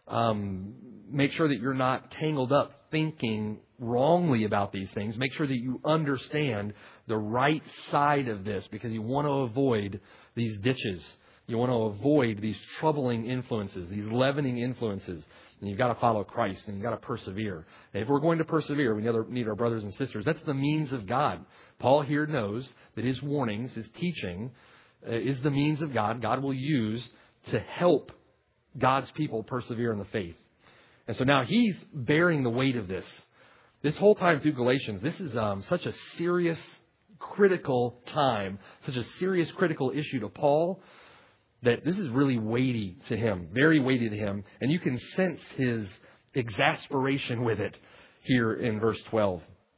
Make sure that you're not tangled up thinking wrongly about these things. Make sure that you understand the right side of this, because you want to avoid these ditches. You want to avoid these troubling influences, these leavening influences. And you've got to follow Christ, and you've got to persevere. And if we're going to persevere, we need our brothers and sisters. That's the means of God. Paul here knows that his warnings, his teaching, is the means of God. God will use to help God's people persevere in the faith. And so now he's bearing the weight of this. This whole time through Galatians, this is such a serious, critical time, such a serious, critical issue to Paul, that this is really weighty to him, very weighty to him. And you can sense his exasperation with it here in verse 12.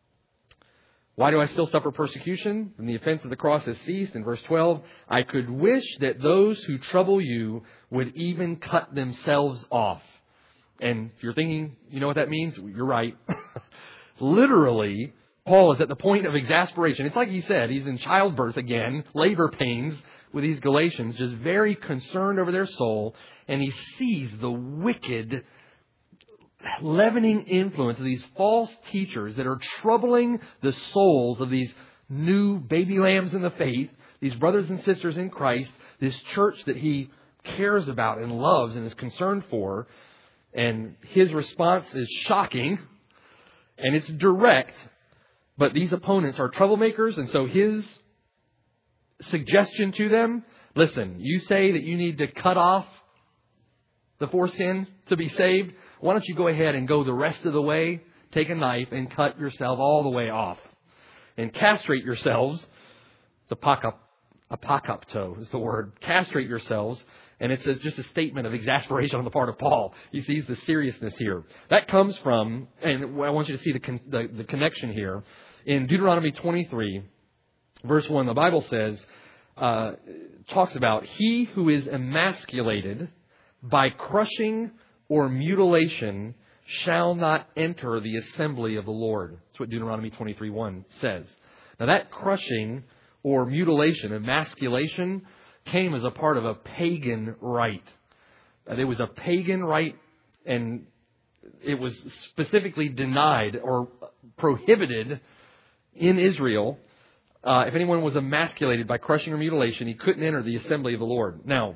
Why do I still suffer persecution? And the offense of the cross has ceased. In verse 12, I could wish that those who trouble you would even cut themselves off. And if you're thinking, you know what that means? You're right. Literally, Paul is at the point of exasperation. It's like he said, he's in childbirth again, labor pains with these Galatians, just very concerned over their soul. And he sees the wicked, leavening influence of these false teachers that are troubling the souls of these new baby lambs in the faith, these brothers and sisters in Christ, this church that he cares about and loves and is concerned for. And his response is shocking and it's direct, but these opponents are troublemakers. And so his suggestion to them, listen, you say that you need to cut off the foreskin to be saved. Why don't you go ahead and go the rest of the way, take a knife and cut yourself all the way off and castrate yourselves. It's apokopto is the word. Castrate yourselves. And it's just a statement of exasperation on the part of Paul. He sees the seriousness here. That comes from, and I want you to see the connection here. In Deuteronomy 23, verse 1, the Bible says, talks about he who is emasculated by crushing or mutilation shall not enter the assembly of the Lord. That's what Deuteronomy 23:1 says. Now that crushing or mutilation, emasculation, came as a part of a pagan rite. There was a pagan rite, and it was specifically denied or prohibited in Israel. If anyone was emasculated by crushing or mutilation, he couldn't enter the assembly of the Lord. Now,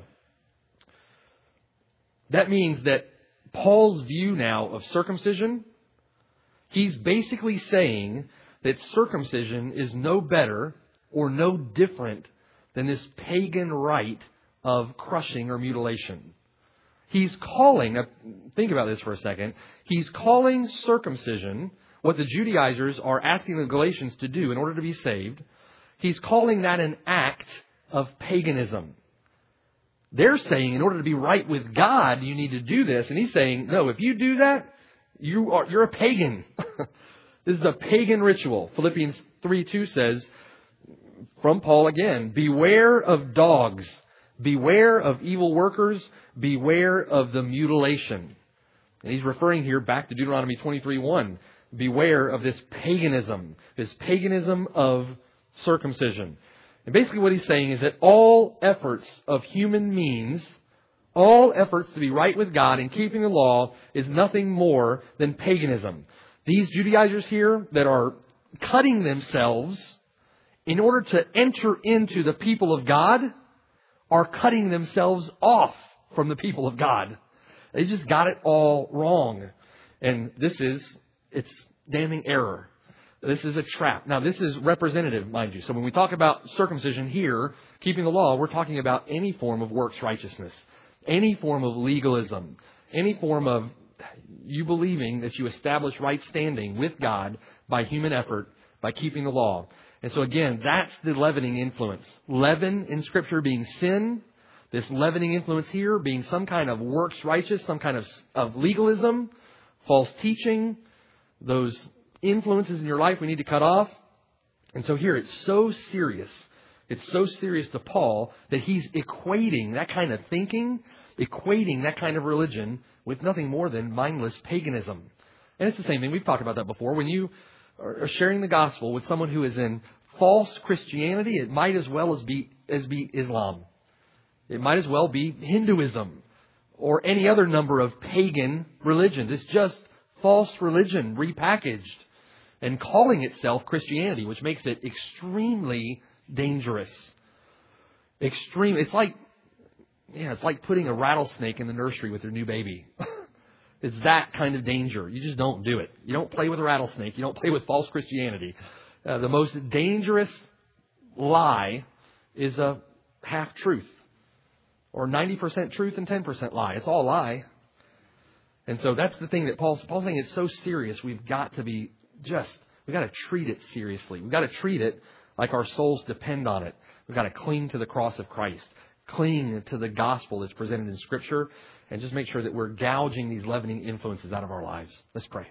that means that Paul's view now of circumcision, he's basically saying that circumcision is no better or no different than this pagan rite of crushing or mutilation. He's calling, think about this for a second, he's calling circumcision, what the Judaizers are asking the Galatians to do in order to be saved, he's calling that an act of paganism. They're saying in order to be right with God, you need to do this. And he's saying, no, if you do that, you're a pagan. This is a pagan ritual. Philippians 3:2 says, from Paul again, beware of dogs, beware of evil workers, beware of the mutilation. And he's referring here back to Deuteronomy 23:1. Beware of this paganism of circumcision. And basically what he's saying is that all efforts of human means, all efforts to be right with God and keeping the law is nothing more than paganism. These Judaizers here that are cutting themselves in order to enter into the people of God are cutting themselves off from the people of God. They just got it all wrong. And it's damning error. This is a trap. Now, this is representative, mind you. So when we talk about circumcision here, keeping the law, we're talking about any form of works righteousness, any form of legalism, any form of you believing that you establish right standing with God by human effort, by keeping the law. And so again, that's the leavening influence. Leaven in Scripture being sin, this leavening influence here being some kind of works righteous, some kind of legalism, false teaching, those influences in your life we need to cut off. And so here it's so serious. It's so serious to Paul that he's equating that kind of thinking, equating that kind of religion with nothing more than mindless paganism. And it's the same thing. We've talked about that before. When you are sharing the gospel with someone who is in false Christianity, it might as well be Islam. It might as well be Hinduism or any other number of pagan religions. It's just false religion repackaged and calling itself Christianity, which makes it extremely dangerous. It's like putting a rattlesnake in the nursery with your new baby. It's that kind of danger. You just don't do it. You don't play with a rattlesnake. You don't play with false Christianity. The most dangerous lie is a half-truth, or 90% truth and 10% lie. It's all a lie. And so that's the thing that Paul's saying it's so serious. We've got to treat it seriously. We've got to treat it like our souls depend on it. We've got to cling to the cross of Christ. Cling to the gospel that's presented in Scripture. And just make sure that we're gouging these leavening influences out of our lives. Let's pray.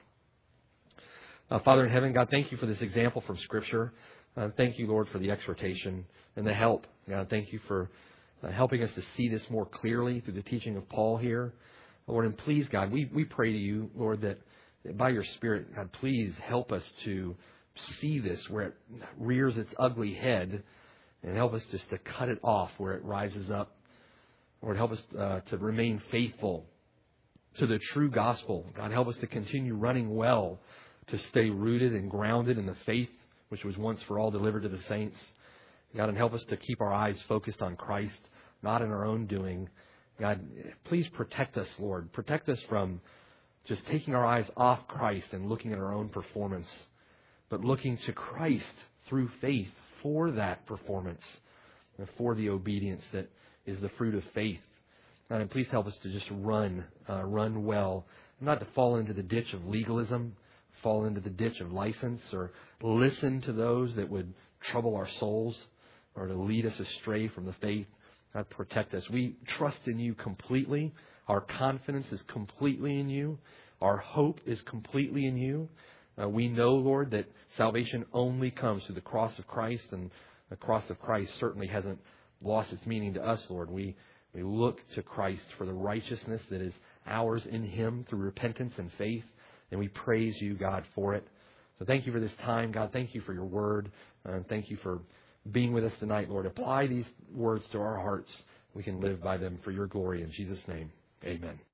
Father in heaven, God, thank you for this example from Scripture. Thank you, Lord, for the exhortation and the help. God, thank you for helping us to see this more clearly through the teaching of Paul here. Lord, and please, God, we pray to you, Lord, that by your Spirit, God, please help us to see this where it rears its ugly head and help us just to cut it off where it rises up. Lord, help us to remain faithful to the true gospel. God, help us to continue running well, to stay rooted and grounded in the faith which was once for all delivered to the saints. God, and help us to keep our eyes focused on Christ, not in our own doing. God, please protect us, Lord. Protect us from just taking our eyes off Christ and looking at our own performance, but looking to Christ through faith for that performance and for the obedience that is the fruit of faith. God, and please help us to just run well, not to fall into the ditch of legalism, fall into the ditch of license, or listen to those that would trouble our souls or to lead us astray from the faith. God, protect us. We trust in you completely. Our confidence is completely in you. Our hope is completely in you. We know, Lord, that salvation only comes through the cross of Christ, and the cross of Christ certainly hasn't lost its meaning to us, Lord. We look to Christ for the righteousness that is ours in Him through repentance and faith, and we praise you, God, for it. So thank you for this time, God. Thank you for your word, and thank you for being with us tonight, Lord. Apply these words to our hearts. We can live by them for your glory. In Jesus' name, amen.